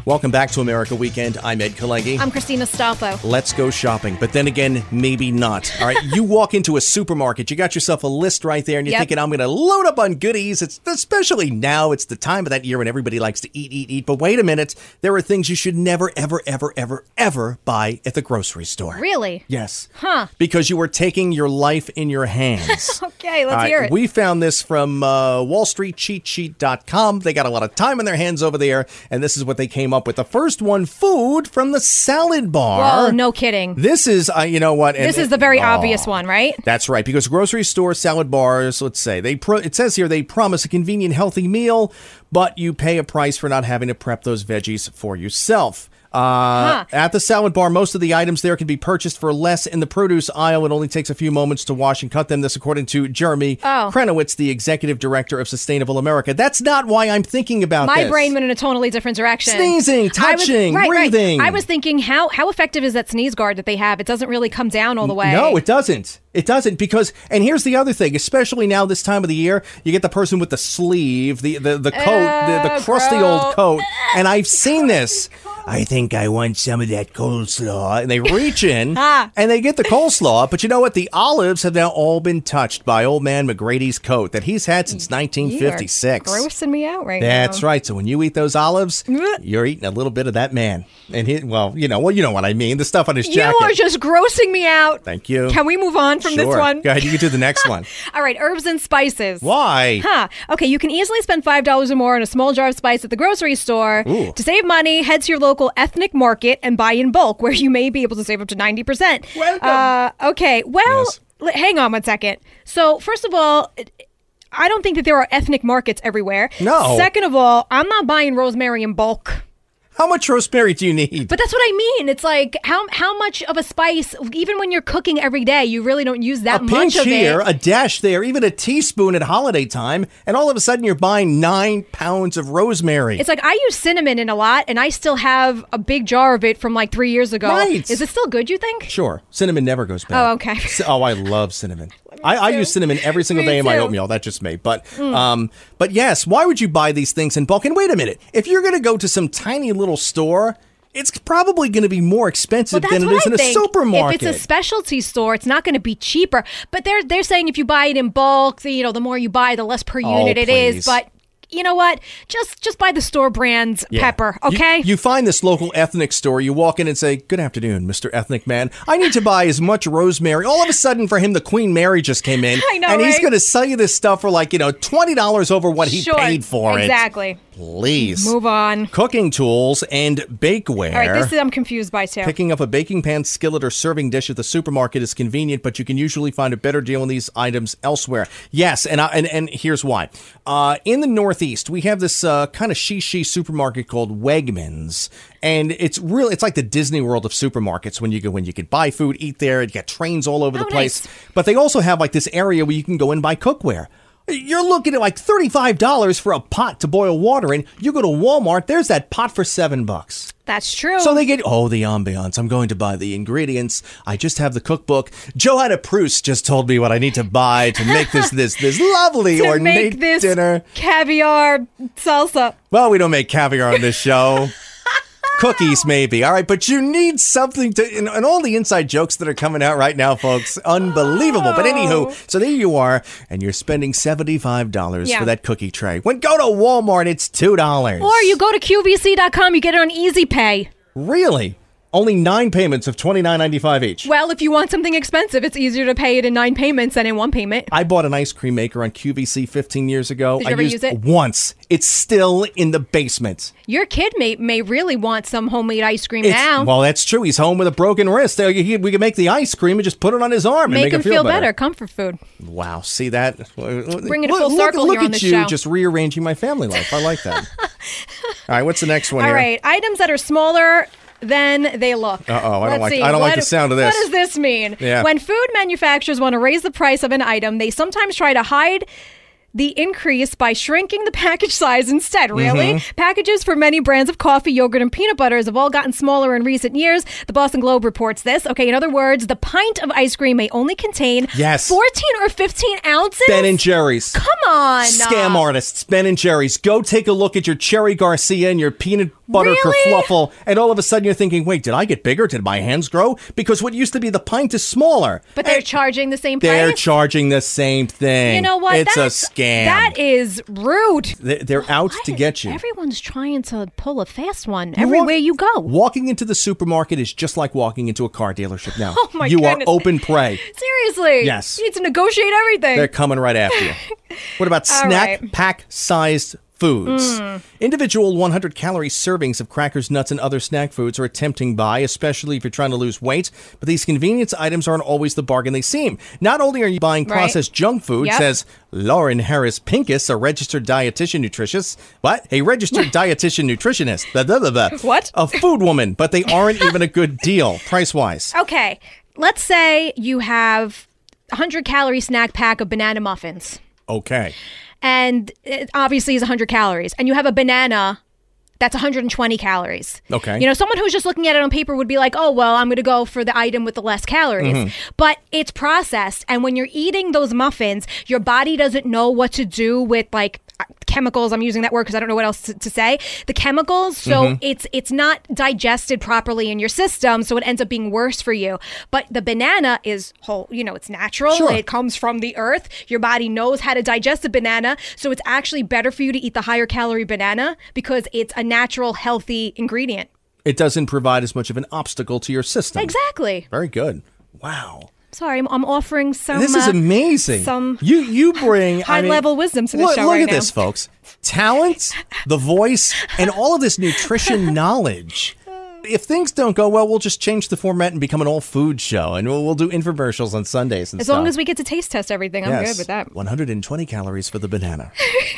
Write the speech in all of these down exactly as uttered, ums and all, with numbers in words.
Welcome back to America Weekend. I'm Ed Kalengi. I'm Christina Stalfo. Let's go shopping. But then again, maybe not. All right, you walk into a supermarket, you got yourself a list right there, and you're Yep. thinking, I'm going to load up on goodies. It's especially now, it's the time of that year when everybody likes to eat, eat, eat. But wait a minute, there are things you should never, ever, ever, ever, ever buy at the grocery store. Really? Yes. Huh. Because you are taking your life in your hands. Okay, let's All right, hear it. We found this from uh, wall street cheat sheet dot com. They got a lot of time in their hands over there, and this is what they came up with. The first one, food from the salad bar. Whoa, no kidding. This is, uh, you know what? And, This is the very oh, obvious one, right? That's right, because grocery store salad bars, let's say, they pro- it says here they promise a convenient, healthy meal, but you pay a price for not having to prep those veggies for yourself. Uh, Huh. At the salad bar, most of the items there can be purchased for less. In the produce aisle, it only takes a few moments to wash and cut them. This according to Jeremy Oh. Krenowitz, the executive director of Sustainable America. That's not why I'm thinking about My this. brain went in a totally different direction. Sneezing, I was- touching, right, right. breathing. I was thinking, how how effective is that sneeze guard that they have? It doesn't really come down all the way. No, it doesn't. It doesn't because, and here's the other thing, especially now this time of the year, you get the person with the sleeve, the the, the coat, the, the Uh, crusty gross. old coat, and I've seen this. I think I want some of that coleslaw. And they reach in Ah. and they get the coleslaw. But you know what? The olives have now all been touched by old man McGrady's coat that he's had since nineteen fifty-six. You are grossing me out right That's now. right. So when you eat those olives, Blech. you're eating a little bit of that man. And he, well, you know, well, you know what I mean. The stuff on his You jacket. are just grossing me out. Thank you. Can we move on from sure. this one? Go ahead. You can do the next one. All right, herbs and spices. Why? Huh. Okay, you can easily spend five dollars or more on a small jar of spice at the grocery store. Ooh. To save money, head to your local ethnic market and buy in bulk, where you may be able to save up to ninety percent. Welcome. Uh, okay, well, Yes. l- hang on one second. So, first of all, I don't think that there are ethnic markets everywhere. No. Second of all, I'm not buying rosemary in bulk. How much rosemary do you need? But that's what I mean. It's like, how how much of a spice, even when you're cooking every day, you really don't use that a much pinch of here, it. a dash there, even a teaspoon at holiday time, and all of a sudden you're buying nine pounds of rosemary. It's like I use cinnamon in a lot, and I still have a big jar of it from like three years ago. Right. Is it still good, you think? Sure, cinnamon never goes bad. Oh, okay. C- Oh, I love cinnamon. I, I too. use cinnamon every single Me day in my too. oatmeal. That's just me. But, um, but yes, why would you buy these things in bulk? And wait a minute, if you're going to go to some tiny little store, it's probably going to be more expensive Well, than that's it what is I in a think. supermarket. If it's a specialty store, it's not going to be cheaper. But they're they're saying if you buy it in bulk, the, you know, the more you buy, the less per Oh, unit it please. is. But you know what? Just just buy the store brand's Yeah. pepper, You- okay? You, find this local ethnic store, you walk in and say, "Good afternoon, Mister Ethnic Man. I need to buy as much rosemary." All of a sudden, for him, the Queen Mary just came in. I know, And he's right? going to sell you this stuff for like, you know, twenty dollars over what he Sure, paid for it. exactly. Please. Move on. Cooking tools and bakeware. All right, this is I'm confused by too. Picking up a baking pan, skillet, or serving dish at the supermarket is convenient, but you can usually find a better deal on these items elsewhere. Yes, and I, and, and here's why. Uh, in the Northeast, we have this uh, kind of she-she supermarket called Wegmans, and it's really it's like the Disney World of supermarkets. When you go, when you can buy food, eat there, you got trains all over the Oh, place. nice. But they also have like this area where you can go and buy cookware. You're looking at like thirty-five dollars for a pot to boil water in. You go to Walmart, there's that pot for seven bucks. That's true. So they get, oh, the ambiance. I'm going to buy the ingredients. I just have the cookbook. Johanna Proust just told me what I need to buy to make this this this lovely to ornate make this dinner. caviar salsa. Well, we don't make caviar on this show. Cookies, maybe. All right, but you need something to, and, and all the inside jokes that are coming out right now, folks, unbelievable. But anywho, so there you are, and you're spending seventy-five dollars Yeah. for that cookie tray. When go to Walmart, it's two dollars. Or you go to Q V C dot com, you get it on Easy Pay. Really? Only nine payments of twenty-nine ninety-five each. Well, if you want something expensive, it's easier to pay it in nine payments than in one payment. I bought an ice cream maker on Q V C fifteen years ago. Did you I ever used use it? once. It's still in the basement. Your kid may may really want some homemade ice cream It's- now. Well, that's true. He's home with a broken wrist. There, he- We can make the ice cream and just put it on his arm Make and make him him feel better. Comfort food. Wow, see that? Bring it look, full look- circle Look, here on at this you show. just rearranging my family life. I like that. All right, what's the next one All here? right, items that are smaller than they look. Uh-oh, I don't Let's like- see. I don't like What- the sound of this. What does this mean? Yeah. When food manufacturers want to raise the price of an item, they sometimes try to hide the increase by shrinking the package size instead. Really? Mm-hmm. Packages for many brands of coffee, yogurt, and peanut butters have all gotten smaller in recent years. The Boston Globe reports this. Okay, in other words, the pint of ice cream may only contain Yes. fourteen or fifteen ounces. Ben and Jerry's. Come on. Scam artists, Ben and Jerry's. Go take a look at your Cherry Garcia and your peanut butter Really? kerfluffle, and all of a sudden you're thinking, wait, did I get bigger? Did my hands grow? Because what used to be the pint is smaller. But they're And charging the same they're price? charging the same thing. You know what? It's That's, a scam. That is rude. They- They're out to get you. Everyone's trying to pull a fast one You everywhere walk- you go. Walking into the supermarket is just like walking into a car dealership now. Oh, my you goodness. are open prey. Seriously. Yes. You need to negotiate everything. They're coming right after you. What about All snack right. pack sized foods? Individual one hundred calorie servings of crackers, nuts, and other snack foods are a tempting buy, especially if you're trying to lose weight. But these convenience items aren't always the bargain they seem. Not only are you buying Right. processed junk food, Yep. says Lauren Harris Pincus, a registered dietitian nutritionist. What? A registered dietitian nutritionist. Blah, blah, blah, blah. What? A food woman, but they aren't even a good deal price wise. Okay. Let's say you have a one hundred calorie snack pack of banana muffins. Okay. And it obviously is one hundred calories. And you have a banana that's one hundred twenty calories. Okay. You know, someone who's just looking at it on paper would be like, oh, well, I'm going to go for the item with the less calories. Mm-hmm. But it's processed. And when you're eating those muffins, your body doesn't know what to do with like chemicals. I'm using that word because I don't know what else to, to say. The chemicals. So Mm-hmm. it's it's not digested properly in your system. So it ends up being worse for you. But the banana is whole, you know, it's natural. Sure. It comes from the earth. Your body knows how to digest a banana. So it's actually better for you to eat the higher calorie banana because it's a natural, healthy ingredient. It doesn't provide as much of an obstacle to your system. Exactly. Very good. Wow. Sorry, I'm, I'm offering some This is uh, amazing. some you you bring I mean, high-level wisdom to the look, show Look right at now. this, folks. Talent, the voice, and all of this nutrition knowledge. If things don't go well, we'll just change the format and become an all-food show, and we'll, we'll do infomercials on Sundays and As stuff. long as we get to taste test everything, I'm Yes. good with that. one hundred twenty calories for the banana.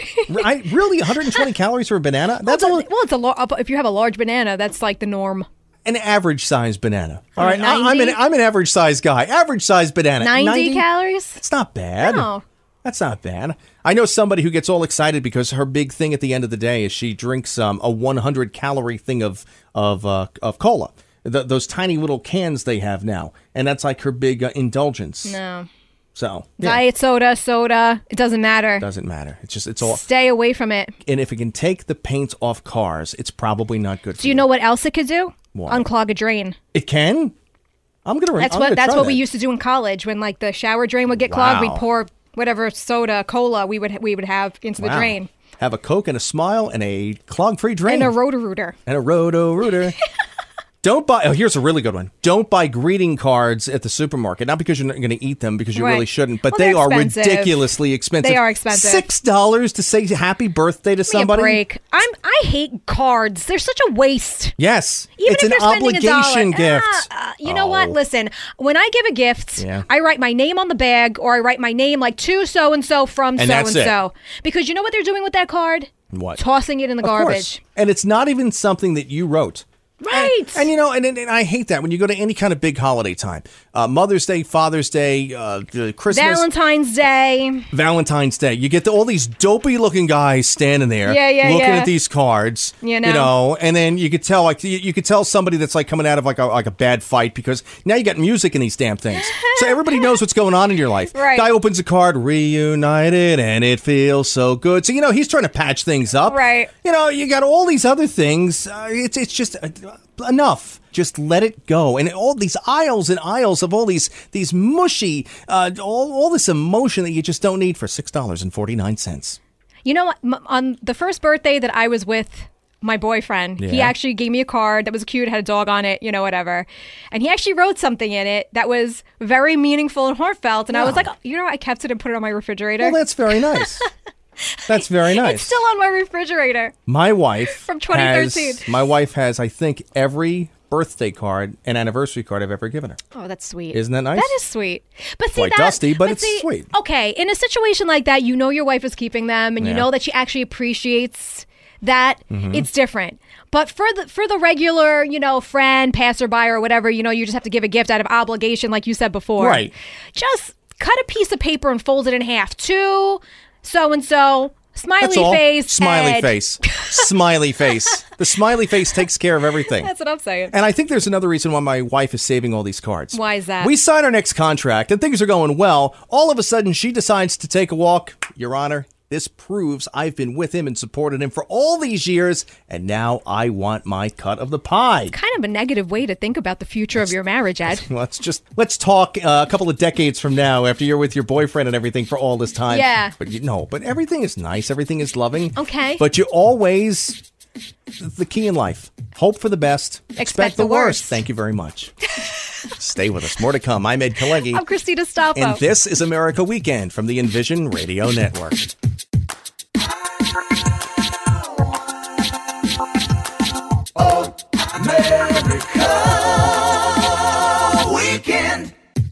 I, really? one hundred twenty calories for a banana? That's well, all, it's a, well, it's a lar- if you have a large banana, that's like the norm. an average-sized banana. All Uh, right, I, I'm an ninety? I'm an average-sized guy. Average-sized banana. ninety calories? That's not bad. No. That's not bad. I know somebody who gets all excited because her big thing at the end of the day is she drinks um, a one hundred calorie thing of of uh, of cola. Th- those tiny little cans they have now, and that's like her big uh, indulgence. No. So yeah, Diet soda, soda, it doesn't matter. doesn't matter. It's just it's all. Stay away from it. And if it can take the paint off cars, it's probably not good. For Do you know what else it could do? What? Unclog a drain. It can. I'm gonna. That's I'm what gonna that's try what that. we used to do in college when like the shower drain would get clogged. Wow. We'd pour whatever soda, cola we would we would have into the Wow. drain. Have a Coke and a smile and a clog-free drain And a Roto-Rooter. and a Roto-Rooter. Don't buy. Oh, here's a really good one. Don't buy greeting cards at the supermarket. Not because you're not going to eat them, because you Right. really shouldn't. But Well, they they're are expensive. ridiculously expensive. They are expensive. Six dollars to say happy birthday to Give me a somebody. break. I'm I hate cards. They're such a waste. Yes, Even it's if an you're spending a obligation dollar. gift. Ah, uh, you know what? Oh. Listen, when I give a gift, Yeah. I write my name on the bag or I write my name like to so and so from And so that's and so. Because you know what they're doing with that card? What? Tossing it in the Of course. garbage. And it's not even something that you wrote. Right. And, and, you know, and, and, and I hate that when you go to any kind of big holiday time, uh, Mother's Day, Father's Day, uh, uh, Christmas, Valentine's Day. Valentine's Day. You get the, all these dopey looking guys standing there, Yeah, yeah, looking yeah. at these cards, You know. and then you could tell like you, you could tell somebody that's like coming out of like a like a bad fight because now you got music in these damn things, so everybody knows what's going on in your life. Right. Guy opens a card, reunited, and it feels so good. So you know he's trying to patch things up. Right. You know you got all these other things. Uh, it's it's just uh, enough. Just let it go. And all these aisles and aisles of all these these mushy, uh, all, all this emotion that you just don't need for six dollars and forty-nine cents. You know what? M- On the first birthday that I was with my boyfriend, he Yeah. actually gave me a card that was cute, had a dog on it, you know, whatever. And he actually wrote something in it that was very meaningful and heartfelt. And I was Wow. like, oh, you know, I kept it and put it on my refrigerator. Well, that's very nice. That's very nice. It's still on my refrigerator. My wife From twenty thirteen. Has, my wife has, I think, every birthday card and anniversary card I've ever given her. Oh, that's sweet. Isn't that nice? That is sweet. But see, Quite that, dusty, but it's see, sweet. Okay, in a situation like that, you know your wife is keeping them, and you Yeah. know that she actually appreciates that. Mm-hmm. It's different. But for the for the regular, you know, friend, passerby, or whatever, you know, you just have to give a gift out of obligation, like you said before. Right. Just cut a piece of paper and fold it in half. Two. so-and-so, smiley That's all. face, Smiley Ed. face. Smiley face. The smiley face takes care of everything. That's what I'm saying. And I think there's another reason why my wife is saving all these cards. Why is that? We sign our next contract and things are going well. All of a sudden, she decides to take a walk. Your Honor, this proves I've been with him and supported him for all these years, and now I want my cut of the pie. Kind of a negative way to think about the future of your marriage, Ed. Let's just let's talk uh, a couple of decades from now, after you're with your boyfriend and everything for all this time. Yeah. But you know, but everything is nice. Everything is loving. Okay. But you always, the key in life, hope for the best, expect, Expect the, the worst. worst. Thank you very much. Stay with us. More to come. I'm Ed Kalegi. I'm Christina Staffa. And this is America Weekend from the Envision Radio Network. America Weekend.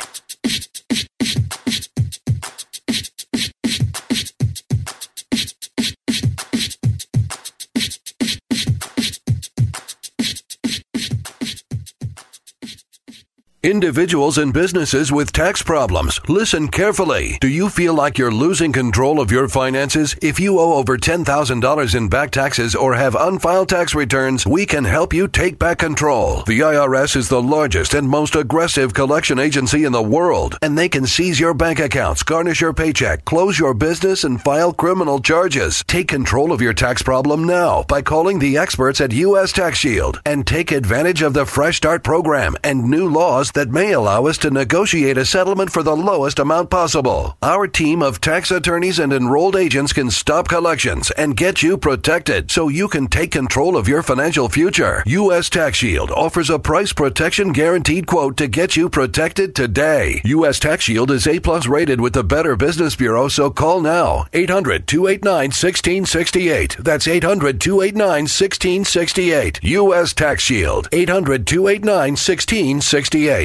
Individuals and businesses with tax problems, listen carefully. Do you feel like you're losing control of your finances? If you owe over ten thousand dollars in back taxes or have unfiled tax returns, we can help you take back control. The I R S is the largest and most aggressive collection agency in the world, and they can seize your bank accounts, garnish your paycheck, close your business, and file criminal charges. Take control of your tax problem now by calling the experts at U S Tax Shield and take advantage of the Fresh Start program and new laws that may allow us to negotiate a settlement for the lowest amount possible. Our team of tax attorneys and enrolled agents can stop collections and get you protected so you can take control of your financial future. U S Tax Shield offers a price protection guaranteed quote to get you protected today. U S Tax Shield is A plus rated with the Better Business Bureau, so call now. eight hundred, two eight nine, one six six eight. That's eight hundred, two eight nine, one six six eight. U S Tax Shield. eight hundred, two eight nine, one six six eight.